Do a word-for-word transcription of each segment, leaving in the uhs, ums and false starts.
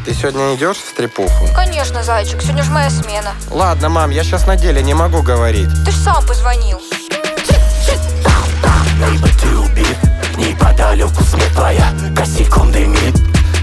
Ты сегодня идешь в стрипуху? Конечно, зайчик, сегодня же моя смена. Ладно, мам, я сейчас на деле, не могу говорить. Ты ж сам позвонил. Либо ты убит, неподалеку смерть твоя косяком дымит.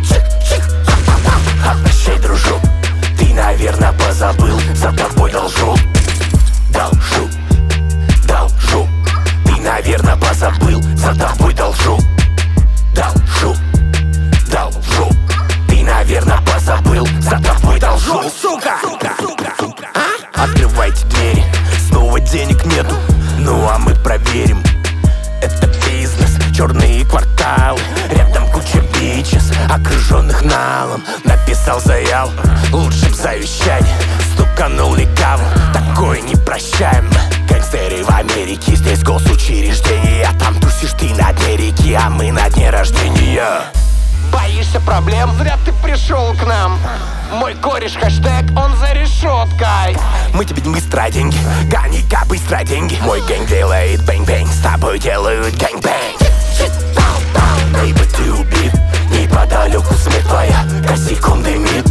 А прощай, дружок, ты, наверное, позабыл, за тобой должу. Должу, должу. Ты, наверное, позабыл, за тобой должу. Должу, должу. Ты, наверное, позабыл, за тобой должу. Сука! А? Открывайте двери, снова денег нету. Ну а мы проверим. Это бизнес, черные кварталы, рядом куча бичес, окруженных налом. Написал заяву, лучше б завещание, стуканул легавым, такое не прощаем. Гангстеры в Америке, здесь госучреждения, там тусишь ты на дне реки, а мы на дне рождения. Боишься проблем? Зря ты пришел к нам. Мой кореш хэштег, он за решеткой. Мы тебе не быстро деньги, гони-ка быстро деньги. Мой гэнг делает бэнг-бэнг, с тобой делают гэнг-бэнг. Либо ты убит, неподалеку смерть твоя косяком дымит.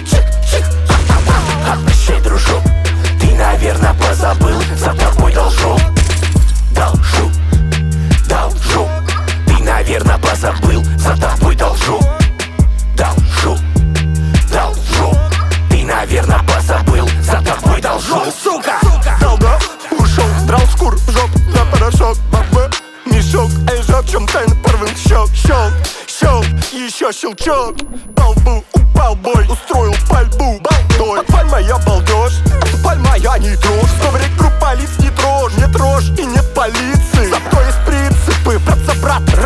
А прощай, дружок, ты, наверное, позабыл, за тобой должу. Должу, должу. Ты, наверное, позабыл, за тобой должу. Должу, должу. Ты, наверное, позабыл, за тобой должу. Сука! Долго ушел, драл шкур, жоп, за порошок, бабы, мешок, эй, жак, в чем тайна порван щек, щелк, щелк, еще щелчок. По лбу упал бой, устроил пальбу, балдой. Паль моя балдеж, паль моя не трожь. Говорит, группа лиц не трожь, не трожь и нет полиции. Зато есть принципы, брат за брата.